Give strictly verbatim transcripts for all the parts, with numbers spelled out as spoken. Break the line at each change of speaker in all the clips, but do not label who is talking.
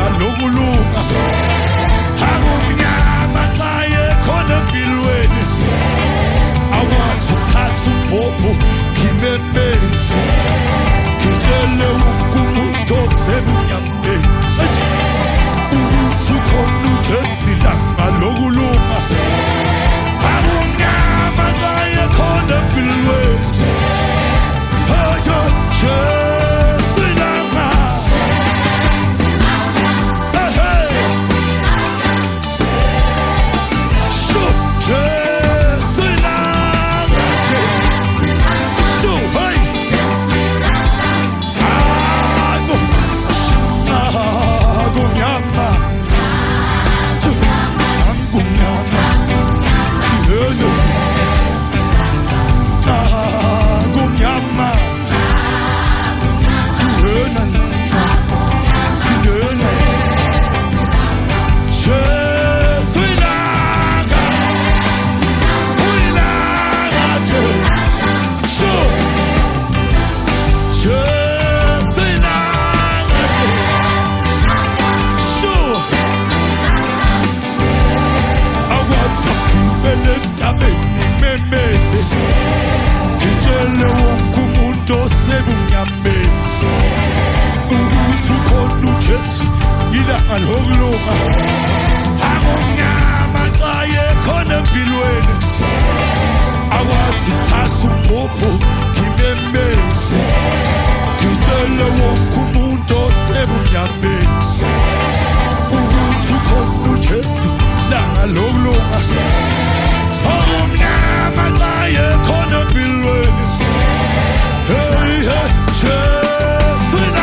ngalokulunga akumnyama xa ekhona empilweni awathi uthatha umbhobho ngimemeze ngitshele umuntu osemnyameni ukuthi ukhona uJesu la ngalokulunga akumnyama xa ekhona empilweni Jesu lama ngalokulunga akumnyama xa ekhona empilweni awathi thatha umbhobho ngimemeze ngitshele wonke umuntu osebumnyameni ukuthi ukhona uJesu la ngalokulunga akumnyama xa ekhona empilweni hey hey Jesu na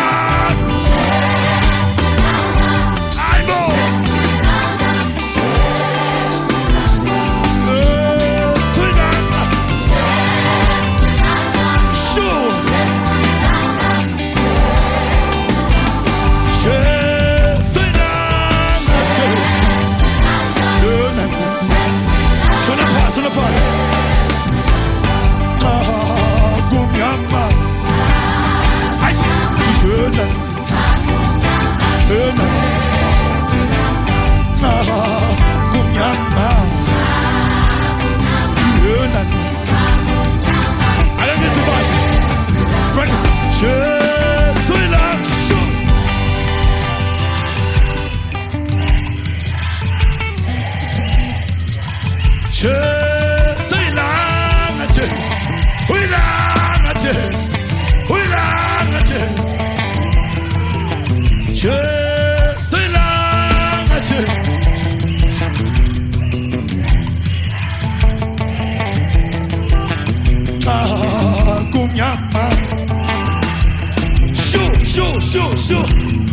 Sure, sure, sure.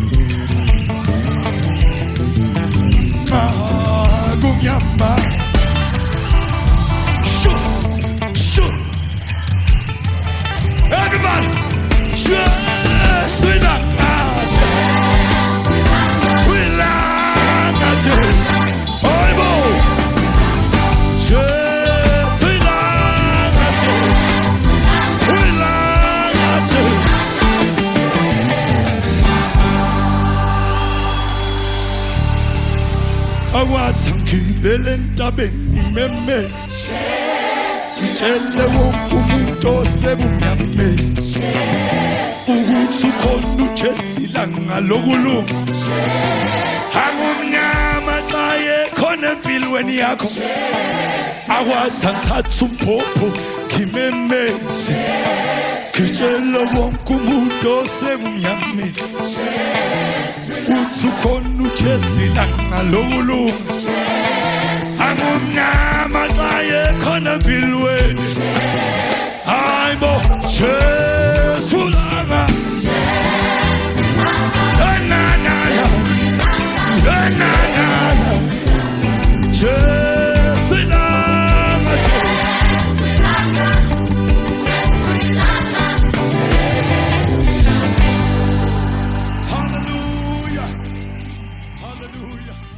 Ah, Gumyama. Sure, sure. Everybody, sure, sweet up. We love our church. Oh, boy. Sure, sweet up. We love our church. Awathi ngibele entabeni ngimemeze ngitshele wonke umuntu osebumnyameni ukuthi ukhona uJesu la ngalokulunga akumnyama xa ekhona empilweni yakho awathi athatha umbhobho ngimemeze ngitshele wonke umuntu osebumnyameni ukuthi ukhona uJesu la ngalokulunga akumnyama xa ekhona empilweni hayibo Jesu langa enanana enanana Jesu langa Hallelujah Hallelujah